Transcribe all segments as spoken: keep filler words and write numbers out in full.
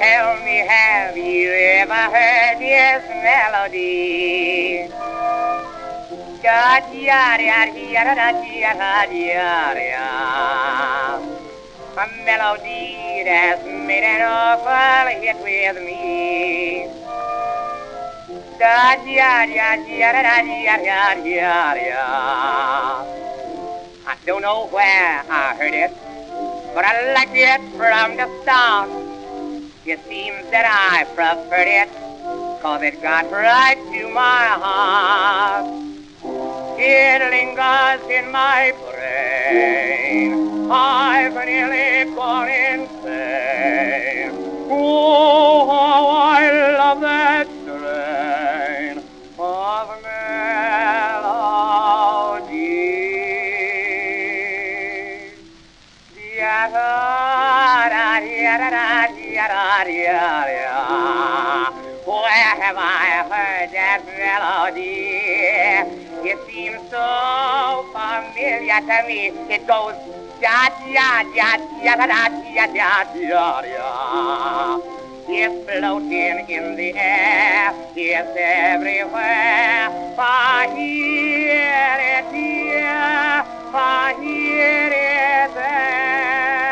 Tell me, have you ever heard this melody? Da da da da da da da da. A melody that's made an awful hit with me. Da da da da da da da da da. I don't know where I heard it, but I liked it from the start. It seems that I preferred it, cause it got right to my heart. It lingers in my brain, I've nearly gone insane. Oh, how I love that strain of melody. Where have I heard that melody? It seems so familiar to me. It goes da da da da da da da da da. It's floating in the air. It's everywhere. I hear it here. I hear it there.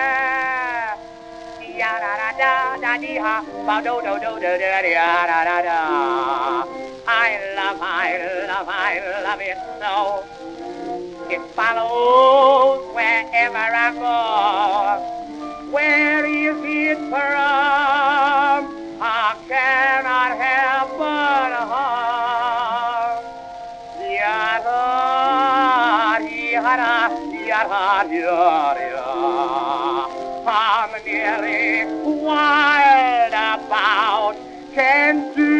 Da da da da da da do do do do da da da da. I love, I love, I love it so. It follows wherever I go. Where is it from? I cannot help but hum. I'm nearly wild about, can't do